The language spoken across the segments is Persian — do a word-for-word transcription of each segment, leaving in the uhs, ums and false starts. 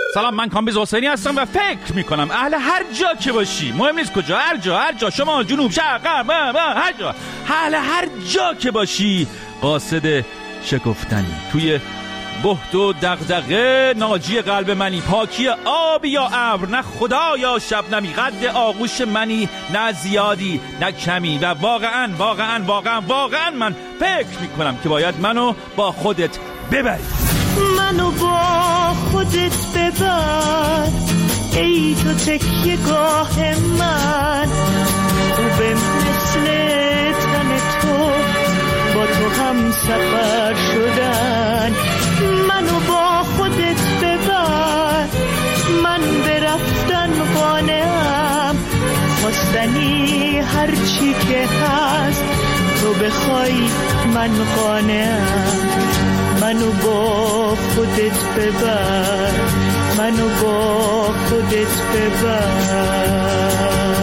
سلام، من کامبیز حسینی هستم و فکر میکنم اهل هر جا که باشی، مهم نیست کجا، هر جا، هر جا، شما جنوب شرق غرب هر جا، اهل هر جا که باشی قاصد شکفتنی. توی بهت و دغدغه ناجی قلب منی، پاکی آب یا ابر، نه خدا یا شبنمی، قد آغوش منی، نه زیادی نه کمی. و واقعا واقعا واقعا واقعا من فکر میکنم که باید منو با خودت ببری. منو با خودت ببر ای تو تکیه گاه من، خوبه مثل تن تو با تو هم سفر شدن. منو با خودت ببر، من برفتن قانعم، خواستنی هرچی که هست تو بخوای من قانعم. منو با خودت ببر، منو با خودت ببر.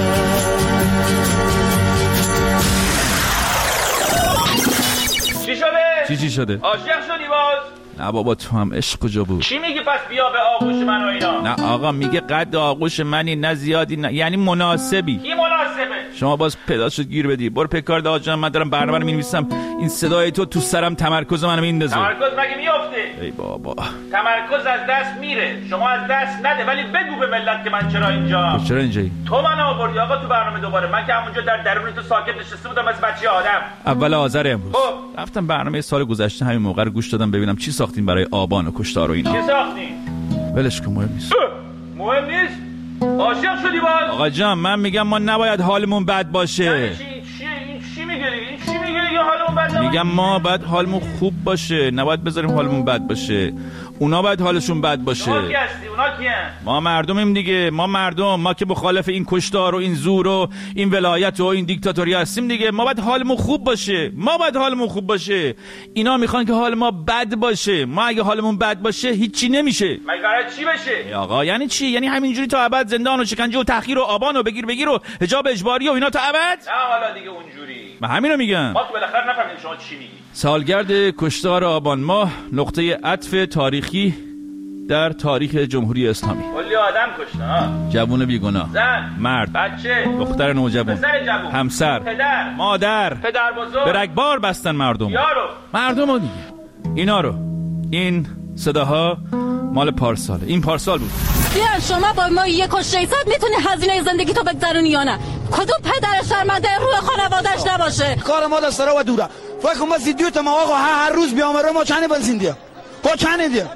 چی شده؟ چی چی شده؟ عاشق شدی باز؟ نه بابا، تو هم عشق کجا بود؟ چی میگی پس بیا به آغوش من و اینا؟ نه آقا، میگه قد آغوش منی، نه زیادی نه، یعنی مناسبی. کی مناسبه؟ شما باز پیدا شد گیر بدی. برو پکار دا جان، من دارم برنامه رو می‌نویسم. این صدای تو تو سرم تمرکز منو میندازه. تمرکز مگه میافته؟ ای بابا، تمرکز از دست میره. شما از دست نده، ولی بگو به ملت که من چرا اینجا. چرا اینجایی؟ تو من آوردی آقا تو برنامه دوباره. من که همونجا در درون تو ساکت نشسته بودم مثل بچه آدم. اول آذر امروز رفتم برنامه سال گذشته همین موقع رو گوش دادم ببینم چی ساختین برای آبان و کشتار و اینا. چی ساختین؟ ولش کن، مهم نیست. مهم نیست؟ عاشق شدی باز؟ آقا جان، من میگم ما نباید حالمون بد باشه. یعنی چی؟ این چی میگه؟ این چی میگه دیگه حالمون بد باشه؟ میگم ما باید حالمون خوب باشه، نباید بذاریم حالمون بد باشه. اونا باید حالشون بد باشه. شما کی هستی؟ اونا کیه؟ ما مردمیم دیگه. ما مردم، ما که مخالف این کشتار و این زور و این ولایت و این دیکتاتوری هستیم دیگه. ما باید حالمون خوب باشه. ما باید حالمون خوب باشه. اینا میخوان که حال ما بد باشه. ما اگه حالمون بد باشه هیچی نمیشه. مگه قراره چی بشه؟ آقا یعنی چی؟ یعنی همینجوری تا ابد زندان و شکنجه و تحقیر و آبان و بگیر بگیر و حجاب اجباری و اینا تا ابد؟ نه حالا دیگه اونجوری. من همینو میگم. ما تو بالاخره نفهمیدیم شما چی میگی. سالگرد کشتار آبان ماه نقطه عطف تاریخی در تاریخ جمهوری اسلامی. کلی آدم کشته ها. جوون بیگناه، زن، مرد، بچه، دختر نوجوان، پسر جوون، همسر، پدر، مادر، پدر بزرگ، به رگبار بستن مردم. یارو مردم ها دیگه. اینا رو، این صداها مال پارساله. این پارسال بود. بیا شما با ما یک کشته ایساد میتونی هزینه زندگی تو بگذرونی یا نه؟ کدوم پدر شرمنده روی خانواده‌اش نباشه؟ کار ما دست رو دوره. فکر کنم سی دیوت ما آقا هر روز بیامره ما چنه بنزین دیا. با چنه دیا.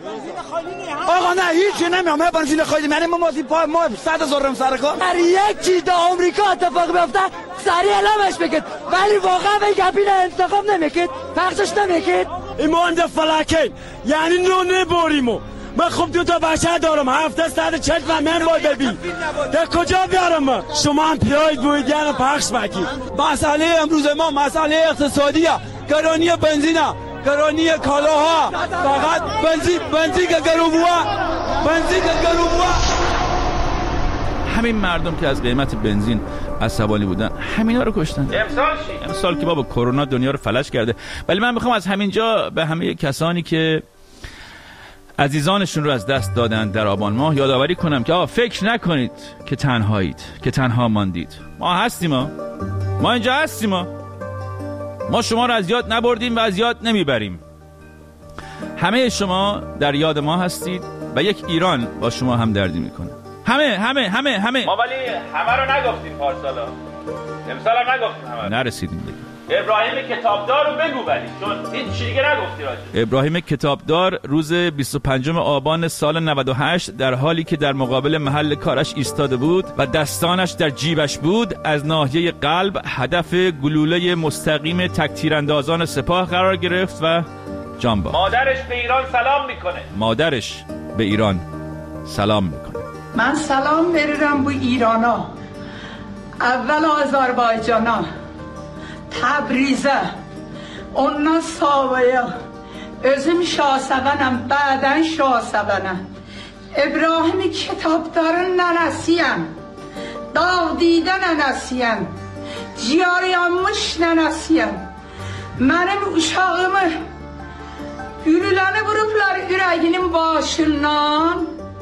آقا نه هیچ نمیام. ما بنزین خالی یعنی ما مازی پا ما صد هزار رم سر کار. هر یک چیز در آمریکا اتفاق بیفته سریع اعلامش بکید. ولی واقعا به کابین انتخاب نمیکید. پخشش نمیکید. ایمان ده فلکه یعنی نو نبریمو. من خب دو تا بچه دارم، هفته صد چل و من باید ببین در کجا بیارم من؟ شما هم پیاید بویدین و پخش بکید. مسئله امروز ما مسئله اقتصادیه، گرانی بنزینه، گرانی کالاها، فقط بنزین بنزین که گروبوه بنزین که گروبوه. همین مردم که از قیمت بنزین عصبانی بودن همینا رو کشتن. امسال چی؟ امسال که بابا کرونا دنیا رو فلج کرده. ولی من میخوام از همینجا به همه کسانی که عزیزانشون رو از دست دادن در آبان ماه یادآوری کنم که آقا فکر نکنید که تنهایید، که تنها ماندید. ما هستیم، ما ما اینجا هستیم، ما ما شما رو از یاد نبردیم و از یاد نمیبریم. همه شما در یاد ما هستید و یک ایران با شما هم دردی میکنه. همه همه همه همه ما ولی همه رو نگفتیم پارسالا. امسال هم نگفتیم همه. نرسیدیم دیگه. ابراهیم کتابدار رو بگو ولی چون هیچ چیزی دیگه نگفتی راجع. ابراهیم کتابدار روز بیست و پنجم آبان سال نود و هشت در حالی که در مقابل محل کارش ایستاده بود و دستانش در جیبش بود، از ناحیه قلب هدف گلوله مستقیم تک تیراندازان سپاه قرار گرفت و جان باخت. مادرش به ایران سلام میکنه. مادرش به ایران سلام میکنه. من سلام میرم به ایرانا، اول آذربایجانا، تبریزه، ondan sonra özüm Şahsəvənəm, bədən Şahsəvənəm. İbrahim kitapların nənəsiyəm, Davdidə nənəsiyəm, ciyar yanmış nənəsiyəm. Mənim uşağımı gülüləni vurublar ürəyinin başından,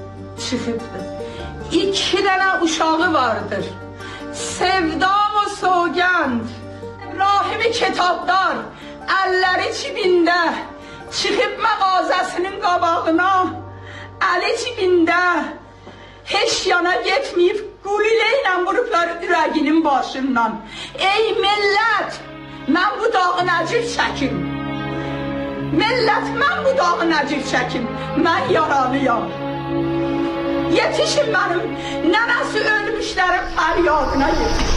çıkıptı. İki tane uşağı vardır. Sevdam o soğgand. Rahimi kitaplar, elleri cibinde. Çıkıp mağazasının qabağına, eli cibinde. Heç yana getməyib, qulilə vurublar ürəginin başından. Ey millət, mən bu dağı nəcib çəkim. Millət, mən bu dağı nəcib çəkim. Mən yaralıyam. Yetişin mənim nənəsi ölmüşlərin fəryadına yetişin.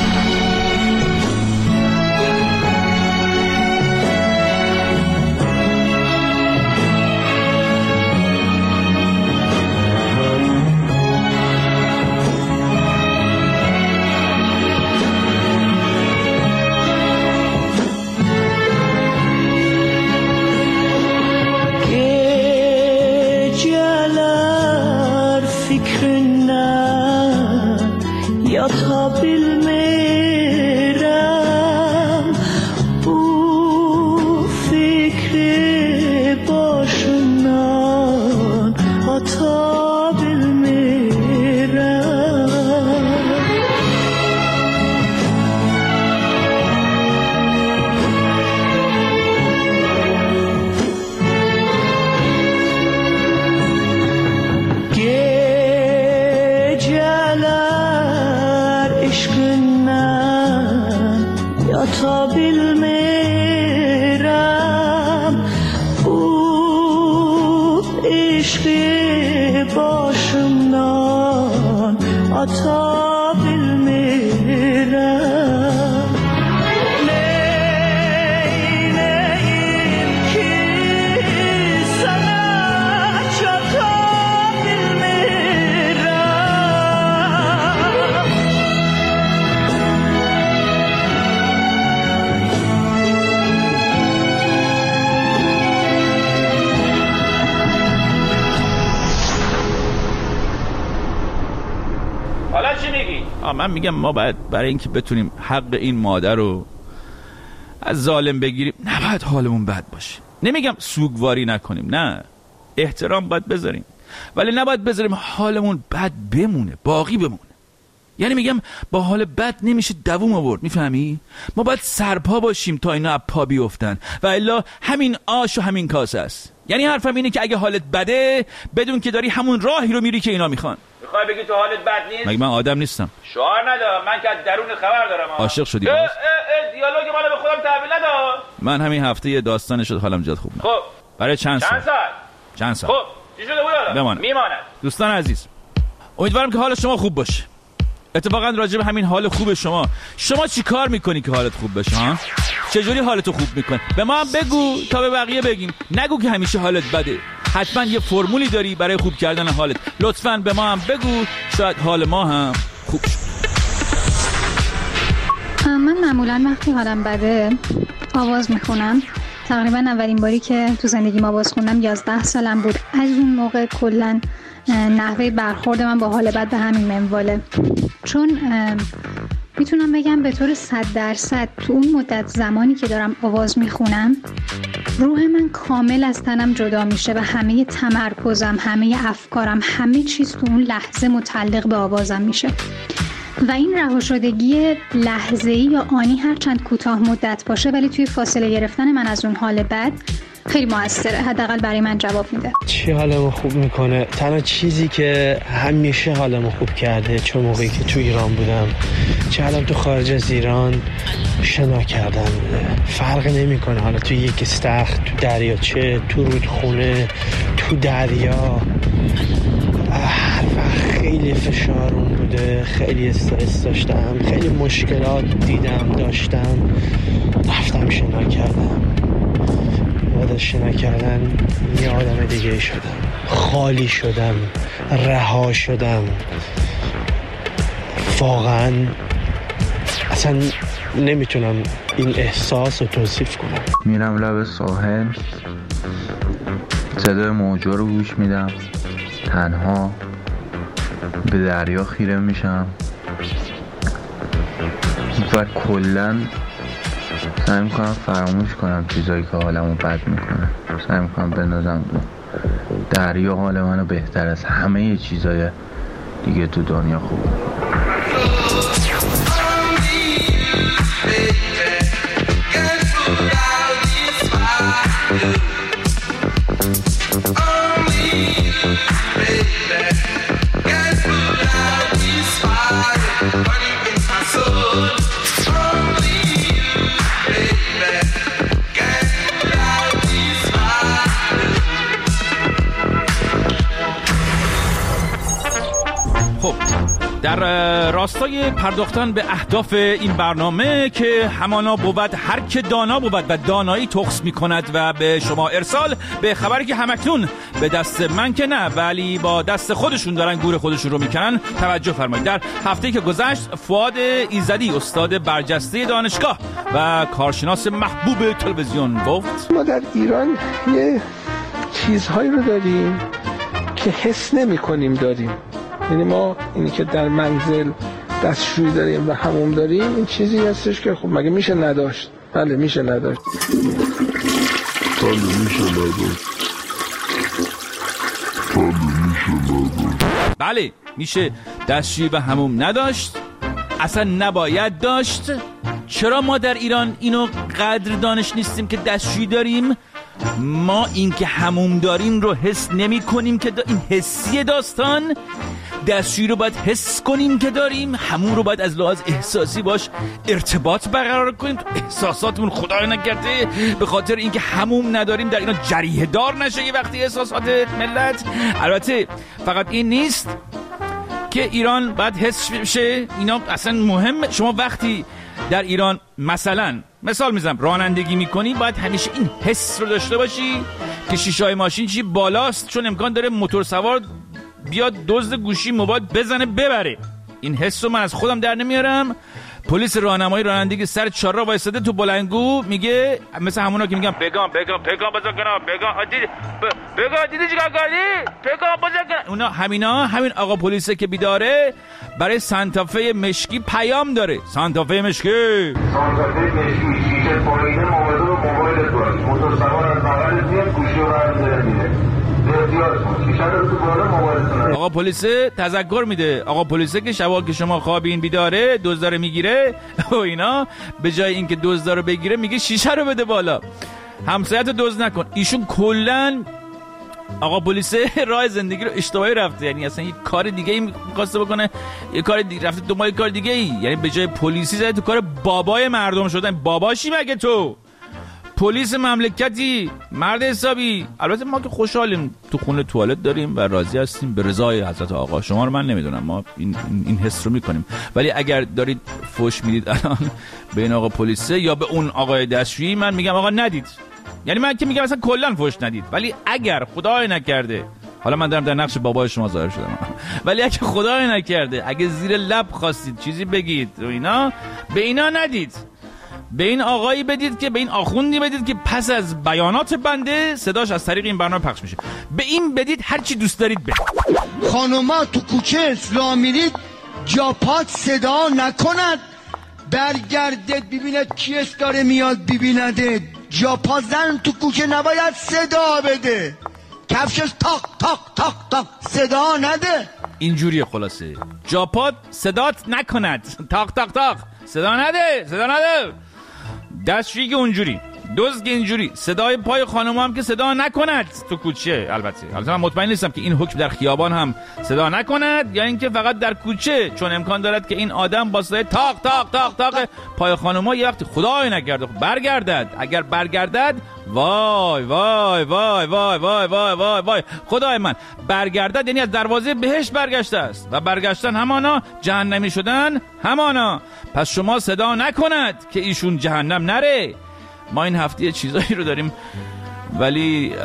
من میگم ما باید برای اینکه بتونیم حق این مادر رو از ظالم بگیریم نباید حالمون بد باشه. نمیگم سوگواری نکنیم، نه، احترام باید بذاریم، ولی نباید بذاریم حالمون بد بمونه، باقی بمونه. یعنی میگم با حال بد نمیشه دووم آورد، میفهمی؟ ما باید سرپا باشیم تا اینا پا بیفتن و الا همین آش و همین کاسه است. یعنی حرفم اینه که اگه حالت بده بدون که داری همون راهی رو میری که اینا میخوان. میخوای بگی تو حالت بد نیست؟ مگه من آدم نیستم؟ شعار ندا، من که از درون خبر دارم. عاشق شدی؟ اه اه اه دیالوگ مال به خودم تحویل ندا. من همین هفته یه داستان شد حالم زیاد خوب نه. خب برای چند سال؟ چند سال؟ چند سال؟ خب چی شده بود حالا؟ بماند. میماند. دوستان عزیز، امیدوارم که حال شما خوب باشه. اتفاقا راجع به همین حال خوب شما، شما چی کار میکنی که حالت خوب بشه ها؟ چجوری حالتو خوب میکنی؟ به ما هم بگو تا به بقیه بگیم. نگو که همیشه حالت بده. حتما یه فرمولی داری برای خوب کردن حالت. لطفاً به ما هم بگو، شاید حال ما هم خوب شه. من معمولا وقتی حالم بده آواز میخونم. تقریبا اولین باری که تو زندگیم آواز خوندم یازده سالم بود. از اون موقع کلاً نحوه برخورد من با حال بد به همین منواله. چون میتونم بگم به طور صد درصد تو اون مدت زمانی که دارم آواز میخونم روح من کامل از تنم جدا میشه و همه تمرکزم، همه افکارم، همه چیز تو اون لحظه متعلق به آوازم میشه و این رها شدگی لحظه‌ای یا آنی هرچند کوتاه مدت باشه ولی توی فاصله گرفتن من از اون حال بد خیلی موثره. حداقل برای من جواب میده. چی حالمو خوب میکنه؟ تنها چیزی که همیشه حالمو خوب کرده چه موقعی که تو ایران بودم چه حالا تو خارج از ایران شنا کردم فرق نمیکنه. حالا تو یک استخر، تو دریاچه، تو رودخونه، تو دریا، هر وقت خیلی فشارون بوده، خیلی استرس داشتم، خیلی مشکلات دیدم داشتم، رفتم شنا کردم. بعد شنا کردن یه آدم دیگه شدم، خالی شدم، رها شدم. واقعا اصلا نمیتونم این احساس رو توصیف کنم. میرم لب ساحل، صدای موجا رو گوش میدم، تنها به دریا خیره میشم و کلن سعی میکنم فراموش کنم چیزایی که حالمو بد میکنه. سعی میکنم بندازم دو دریا حال منو بهتر از همه چیزای دیگه تو دنیا خوب. خب در راستای پرداختن به اهداف این برنامه که همانا بود هر که دانا بود و دانایی تخص می کند و به شما ارسال به خبری که همکنون به دست من که نه ولی با دست خودشون دارن گور خودشون رو میکنن توجه فرمایید. در هفته‌ای که گذشت فؤاد ایزدی استاد برجسته دانشگاه و کارشناس محبوب تلویزیون گفت ما در ایران یه چیزهایی رو داریم که حس نمی کنیم داریم. یعنی ما اینی که در منزل دستشویی داریم و حموم داریم این چیزی هستش که خب مگه میشه نداشت؟ بله میشه نداشت. بله میشه نداشت. بله میشه نداشت. بله میشه دستشویی و حموم نداشت، اصلا نباید داشت. چرا ما در ایران اینو قدر دانش نیستیم که دستشویی داریم؟ ما این که حموم داریم رو حس نمی کنیم که دا این حسی داستان. دستشویی رو باید حس کنیم که داریم، حموم رو باید از لحاظ احساسی باش ارتباط برقرار کنیم. تو احساساتمون خدای نکرده به خاطر اینکه حموم نداریم در اینا جریحه دار نشه یه وقتی احساسات ملت. البته فقط این نیست که ایران باید حس بشه، اینا اصلا مهمه. شما وقتی در ایران مثلا مثال میزنم رانندگی میکنی باید همیشه این حس رو داشته باشی که شیشه‌های ماشین چی بالاست، چون امکان داره موتور سوار بیاد دزد گوشی موبایل بزنه ببره. این حس رو من از خودم در نمیارم. پلیس راهنمایی رانندگی سر چهارراه وایساده تو بلندگو میگه مثل همونا که میگن بگام بگام بگام بزن کنم بگام دیدی بگام دیدی چیکار کردی بگام بزن کنم. اونا همینا همین آقا پلیسه که بیداره برای سانتافه مشکی پیام داره. سانتافه مشکی سانتافه مشکی شیشه پایینه موبایل رو موبایلت باش موتور سوار از بغلت میاد گوشی رو برمی‌داره میره. آقا پلیس تذکر میده. آقا پلیسه که شبا که شما خوابین بیداره دزدار میگیره و اینا به جای اینکه دزدار رو بگیره میگه شیشه رو بده بالا، همسایت رو دزد نکن. ایشون کلن آقا پلیس راه زندگی رو اشتباهی رفته، یعنی اصلا یک کار دیگه ای می‌خواسته بکنه، یک کار دیگه رفته دنبال کار دیگه ای. یعنی به جای پلیسی زده تو کار بابای مردم شدن. باباشی مگه تو؟ پلیس مملکتی مرد حسابی. البته ما که خوشحالیم تو خونه توالت داریم و راضی هستیم به رضای حضرت آقا. شما رو من نمیدونم، ما این این حس رو میکنیم. ولی اگر دارید فوش میدید الان به این آقا پلیسه یا به اون آقای دستشویی، من میگم آقا ندید. یعنی من که میگم اصلا کلا فوش ندید. ولی اگر خدای نکرده، حالا من دارم در نقش بابای شما ظاهر شدم، ولی اگه خدای نکرده اگه زیر لب خواستید چیزی بگید و اینا، به اینا ندید. به این آقایی بدید که به این آخوندی بدید که پس از بیانات بنده صداش از طریق این برنامه پخش میشه. به این بدید هر چی دوست دارید بدید. خانوما تو کوچه اصلاح میرید جاپات صدا نکند، برگردید ببیند کیست داره میاد ببینده. جاپا زن تو کوچه نباید صدا بده، کفشش تاق تاق تاق تاق صدا نده. اینجوریه خلاصه. جاپات صدات نکند، تاق تاق تاق صدا نده، صدا نده. دستشویی که اونجوری، دزد که اینجوری، صدای پای خانم هم که صدا نکند تو کوچه. البته البته من مطمئن نیستم که این حکم در خیابان هم صدا نکند یا اینکه فقط در کوچه، چون امکان دارد که این آدم با صدای تاق تاق تاق تاق پای خانم ها یه وقتی خدای نکرده برگردد. اگر برگردد وای وای وای وای وای وای وای وای خدای من، برگردد یعنی از دروازه بهشت برگشته است و برگشتن همانا جهنمی شدن همانا. پس شما صدا نکند که ایشون جهنم نره. ما این هفته چیزایی رو داریم ولی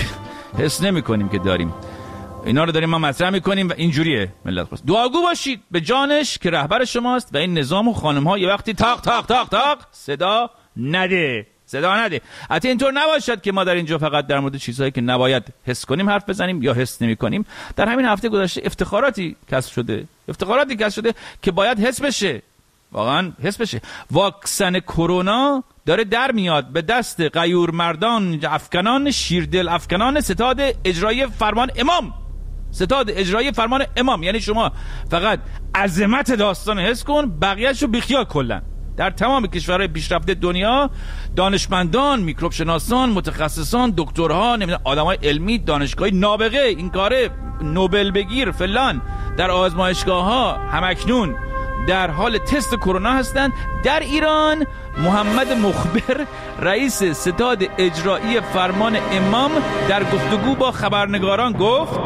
حس نمی کنیم که داریم. اینا رو داریم ما مطرح میکنیم و اینجوریه ملت. خواست دعاگو باشید به جانش که رهبر شماست و این نظام و خانم ها یه وقتی تاق تاق تاق تاق صدا نده، صدا نده. حتی اینطور نباشد که ما در اینجا فقط در مورد چیزهایی که نباید حس کنیم حرف بزنیم یا حس نمی کنیم. در همین هفته گذشته افتخاراتی کسب شده، افتخاراتی کسب شده که باید حس بشه، واقعا حس بشه. واکسن کرونا داره در میاد به دست غیور مردان افکنان شیردل افکنان ستاد اجرایی فرمان امام. ستاد اجرایی فرمان امام یعنی شما فقط عظمت داستان حس کن، بقیه‌شو بیخیال. کلا در تمام کشورهای پیشرفته دنیا دانشمندان، میکروب شناسان، متخصصان، دکترها، نمیدونم آدمای علمی، دانشگاهی نابغه این کاره نوبل بگیر فلان در آزمایشگاه‌ها همکنون در حال تست کرونا هستند. در ایران محمد مخبر رئیس ستاد اجرایی فرمان امام در گفتگو با خبرنگاران گفت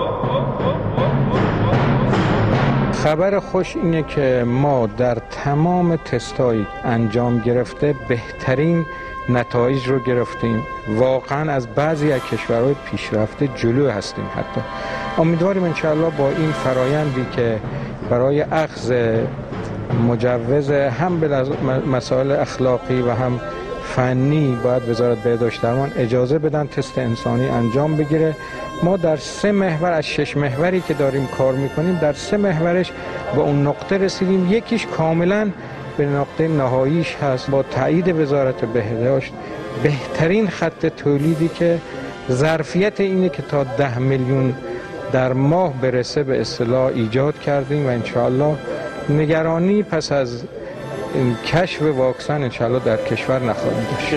خبر خوش اینه که ما در تمام تستایی انجام گرفته بهترین نتایج رو گرفتیم. واقعا از بعضی از کشورهای پیشرفته جلو هستیم. حتی امیدواریم انشاءالله با این فرایندی که برای اخذ مجوز هم به مسائل اخلاقی و هم فنی باید وزارت بهداشت درمان اجازه بدن تست انسانی انجام بگیره. ما در سه محور از شش محوری که داریم کار میکنیم در سه محورش با اون نقطه رسیدیم. یکیش کاملا به نقطه نهاییش هست با تایید وزارت بهداشت بهترین خط تولیدی که ظرفیت اینه که تا ده میلیون در ماه برسه به اصطلاح ایجاد کردیم و انشاءالله نگرانی پس از این کشف واکسن انشاءالله در کشور نخواهیم داشت.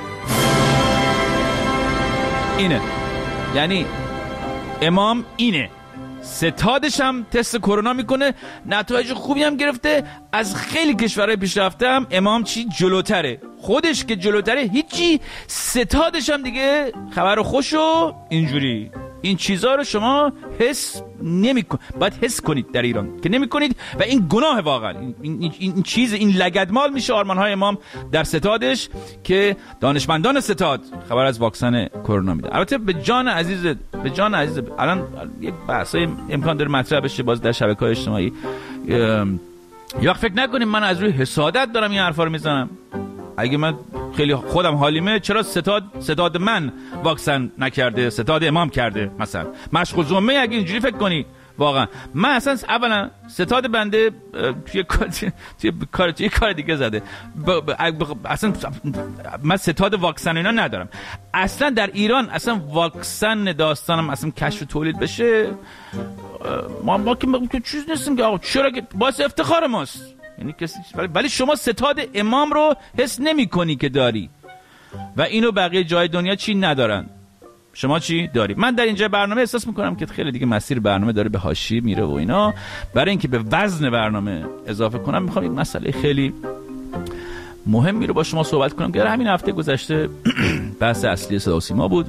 اینه یعنی امام اینه ستادش هم تست کرونا میکنه، نتایج خوبی هم گرفته. از خیلی کشورهای پیشرفته هم امام چی جلوتره، خودش که جلوتره هیچی، ستادش هم دیگه خبر خوشو اینجوری. این چیزها رو شما حس نمی‌کنید، باید حس کنید در ایران که نمی‌کنید و این گناه واقعا. این, این, این چیز این لگدمال میشه آرمان‌های امام در ستادش که دانشمندان ستاد خبر از واکسن کرونا میدن. البته به جان عزیز به جان عزیز الان یک بحثای امکان داره مطرح بشه باز در شبکه‌های اجتماعی. یه وقت فکر نکنیم من از روی حسادت دارم این حرفا رو میزنم. اگه من خیلی خودم حالیمه چرا ستاد ستاد من واکسن نکرده، ستاد امام کرده مثلا مشغول زمه. اگه اینجوری فکر کنی واقعا من اصلا اولا ستاد بنده توی کار توی کار توی کار دیگه زده ب... ب... اصلا من ستاد واکسن اینا ندارم اصلا در ایران. اصلا واکسن داستانم اصلا کشف و تولید بشه ما ما که چیز نیستیم که آقا چرا که باعث افتخار ماست یعنی کسی، ولی شما ستاد امام رو حس نمی کنی که داری و اینو بقیه جای دنیا چی ندارن. شما چی داری؟ من در اینجا برنامه احساس میکنم که خیلی دیگه مسیر برنامه داره به حاشیه میره و اینا. برای اینکه به وزن برنامه اضافه کنم میخوام یک مسئله خیلی مهمی رو با شما صحبت کنم که همین هفته گذشته بحث اصلی صدا و سیما بود.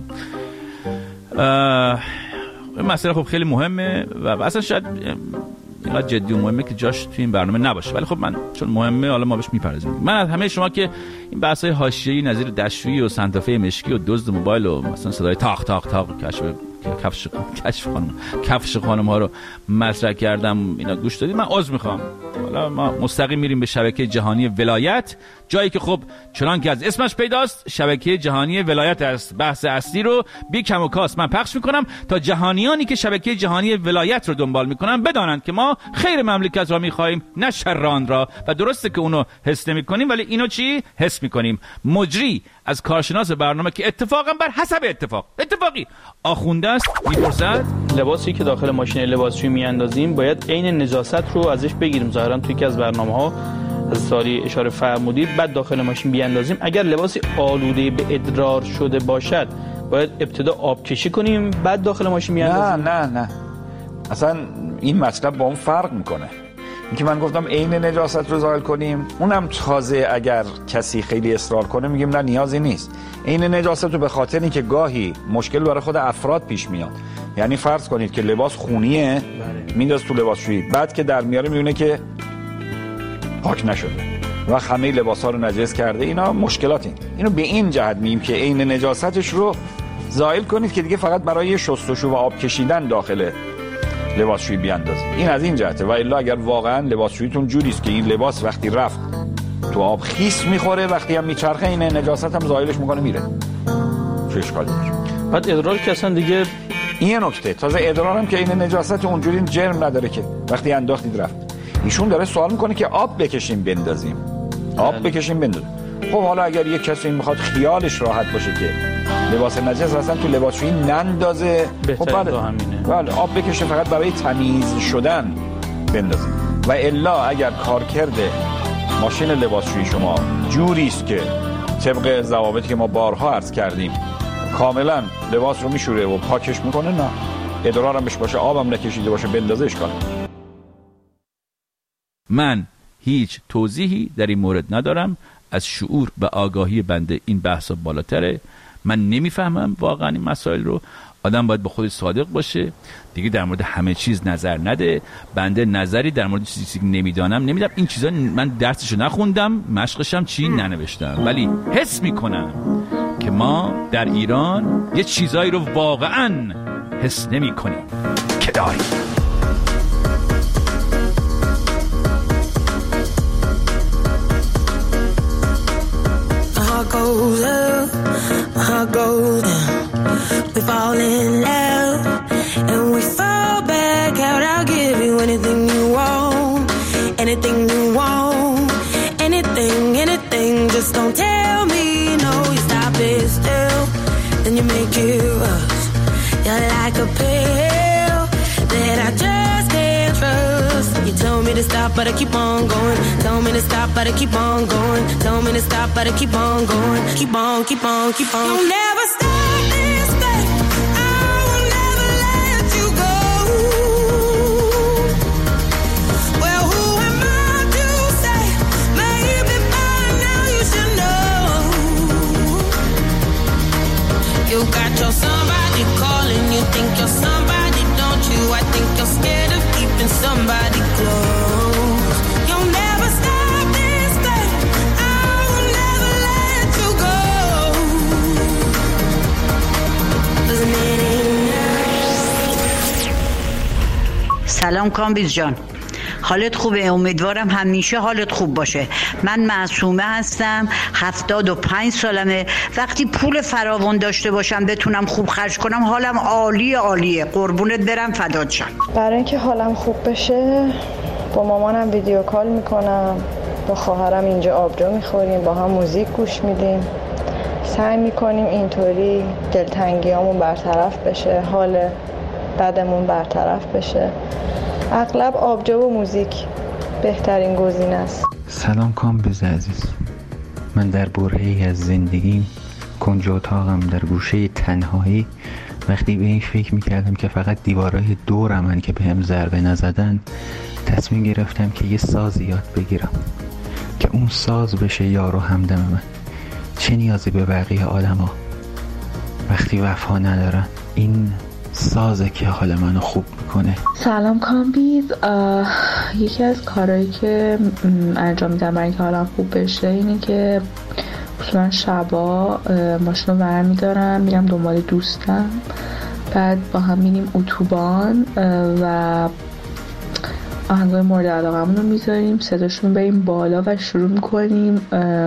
این مسئله خب خیلی مهمه و اصلا شاید اینقدر جدی و مهمه که جاش توی این برنامه نباشه، ولی خب من چون مهمه حالا ما بهش میپردازیم. من از همه شما که این بحث‌های حاشیه‌ای نظیر دستشویی و سنتافه مشکی و دزد موبایل و مثلا صدای تاق تاق تاق کشف کفش کشف خانم کفش خانم ها رو مطرح کردم اینا گوش دادید، من عذر میخوام. حالا ما مستقیم میریم به شبکه جهانی ولایت، جایی که خب چنان که از اسمش پیداست شبکه جهانی ولایت است. بحث اصلی رو بی کم و کاست من پخش میکنم تا جهانیانی که شبکه جهانی ولایت رو دنبال میکنن بدانند که ما خیر مملکت را میخواهیم نه شر آن را، و درسته که اونو حس نمیکنیم ولی اینو چی حس میکنیم. مجری از کارشناس برنامه که اتفاقا بر حسب اتفاق اتفاقی آخونده است میپرسد لباسی که داخل ماشین لباسشویی میاندازیم باید عین نجاست رو ازش بگیریم. ظاهرا توی یکی از برنامه‌ها از ساری اشاره فرمودید بعد داخل ماشین بیاندازیم. اگر لباسی آلوده به ادرار شده باشد باید ابتدا آب کشی کنیم بعد داخل ماشین بیاندازیم. نه نه نه اصلا این مطلب با اون فرق میکنه. اینکه من گفتم عین نجاست رو زائل کنیم اونم تازه اگر کسی خیلی اصرار کنه میگیم نه نیازی نیست. عین نجاست رو به خاطر اینکه گاهی مشکل برای خود افراد پیش میاد. یعنی فرض کنید که لباس خونیه مینداز تو لباسشویی بعد که در میاره میبینه که پاک نشده و همه لباسا رو نجس کرده. اینا مشکلات این. اینو به این جهت میگیم که عین نجاستش رو زائل کنید که دیگه فقط برای شستشو و آب کشیدن داخل لباسشویی بیاندازید. این از این جهته. و الا اگر واقعا لباسشوییتون جوری است که این لباس وقتی رفت تو آب خیس میخوره وقتی هم میچرخه این نجاست هم زائلش میکنه میره چه اشکالی داره. بعد ادرار که اصلا دیگه این نکته تازه ادرار هم که این نجاست اونجوری جرم نداره که وقتی انداختید رفت. ایشون داره سوال میکنه که آب بکشیم بندازیم آب بکشیم بندازیم. خب حالا اگر یک کسی میخواد خیالش راحت باشه که لباس نجس اصلا تو لباسشویی نندازه، خب بله بله آب بکشه فقط برای تمیز شدن بندازه. و الا اگر کارکرد ماشین لباسشویی شما جوری است که طبق ضوابطی که ما بارها عرض کردیم کاملا لباس رو میشوره و پاکش میکنه، نه ادرار هم بهش باشه، آبم نکشیده باشه، بندازه اشکال. من هیچ توضیحی در این مورد ندارم. از شعور و آگاهی بنده این بحثا بالاتره. من نمیفهمم واقعا این مسائل رو. آدم باید با خودش صادق باشه دیگه، در مورد همه چیز نظر نده. بنده نظری در مورد چیزی که نمیدانم نمیدم. این چیزا من درسشو نخوندم، مشقشم چی ننوشتم، ولی حس میکنم که ما در ایران یه چیزایی رو واقعا حس نمیکنیم که داریم. Goes up, heart goes down. We fall in love and we fall back out. I'll give you anything you want, anything you want, anything, anything. Just don't tell me no. You stop it still, then you make it rush. You're like a pill that I just can't trust. You tell me to stop, but I keep on going. Tell me to stop, but I keep on going. Tell me to stop, but I keep on going. Keep on, keep on, keep on. You'll never stop this thing. I will never let you go. Well, who am I to say? Maybe by now you should know. You got your somebody calling. You think you're somebody, don't you? I think you're scared of keeping somebody close. You'll never stop this thing. I will never let you go. Doesn't it سلام کامبیز جان، حالت خوبه؟ امیدوارم همیشه حالت خوب باشه. من معصومه هستم، هفتاد و پنج سالمه. وقتی پول فراوان داشته باشم بتونم خوب خرج کنم حالم عالی عالیه. قربونت برم، فدات شم. برای اینکه حالم خوب بشه با مامانم ویدیو کال میکنم، با خواهرم اینجا آبجو میخوریم، با هم موزیک گوش میدیم، سعی میکنیم اینطوری دلتنگیامون برطرف بشه، حال بدمون برطرف بشه. اغلب آبجو و موزیک بهترین گزینه است. سلام کامبیز عزیز، من در برهه‌ای از زندگیم، کنج اتاقم در گوشه تنهایی، وقتی به این فکر میکردم که فقط دیوارهای دورمن که بهم ضربه نزدن، تصمیم گرفتم که یه ساز یاد بگیرم که اون ساز بشه یار و همدم من. چه نیازی به بقیه آدما وقتی وفا ندارن؟ این سازه که حال منو خوب میکنه. سلام کامبیز، یکی از کارهایی که انجام میدم برای اینکه حالم خوب بشه اینه که اصولا شبا ماشین رو برمیدارم میرم دنبال دوستم، بعد با هم میریم اتوبان و آهنگای مورد علاقمون رو میذاریم، صداشون بریم بالا و شروع میکنیم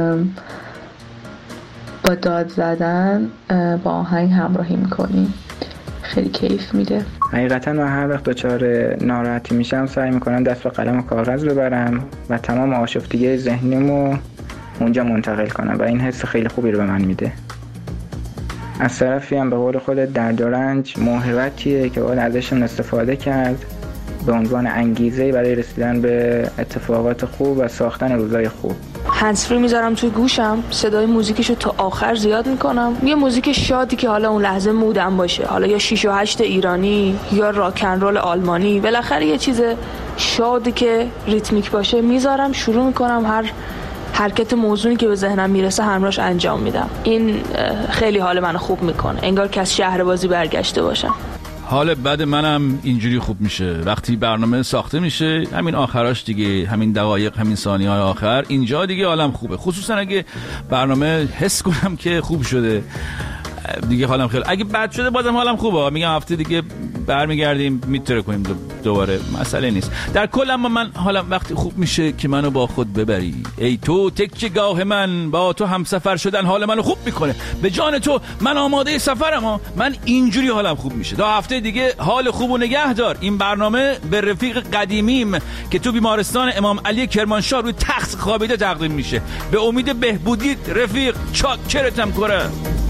با داد زدن، با آهنگ همراهی میکنیم. خیلی کیف میده. حقیقتا من هر وقت دچار ناراحتی میشم سعی میکنم دست به قلم و کاغذ ببرم و تمام آشفتگی ذهنیمو اونجا منتقل کنم و این حس خیلی خوبی رو به من میده. از طرفی هم به قول خودت درد و رنج موهبتیه که باید ازشون استفاده کرد به عنوان انگیزه برای رسیدن به اتفاقات خوب و ساختن روزای خوب. هندزفری میذارم توی گوشم، صدای موزیکشو تا آخر زیاد میکنم، یه موزیک شادی که حالا اون لحظه مودم باشه، حالا یا شیش و هشت ایرانی یا راکن رول آلمانی، بالاخره یه چیز شادی که ریتمیک باشه میذارم، شروع میکنم هر حرکت موزونی که به ذهنم میرسه همراهش انجام میدم. این خیلی حال منو خوب میکنه، انگار که از شهر بازی برگشته باشم. حال بد منم اینجوری خوب میشه وقتی برنامه ساخته میشه، همین آخراش دیگه، همین دقایق، همین ثانیه های آخر، اینجا دیگه حالم خوبه. خصوصا اگه برنامه حس کنم که خوب شده دیگه حالم خیلی. اگه بد شده بازم حالم خوبه. میگم هفته دیگه برمیگردیم میتره کنیم دوباره، مسئله نیست. در کل اما من حالا وقتی خوب میشه که منو با خود ببری. ای تو تکیه‌گاه من، با تو همسفر شدن حال منو خوب میکنه. به جان تو من آماده سفرم ها. من اینجوری حالم خوب میشه. تا هفته دیگه حال خوب و نگه دار. این برنامه به رفیق قدیمیم که تو بیمارستان امام علی کرمانشاه روی تخت خوابیده تقدیم میشه. به امید بهبودی رفیق، چاکرتم کنه.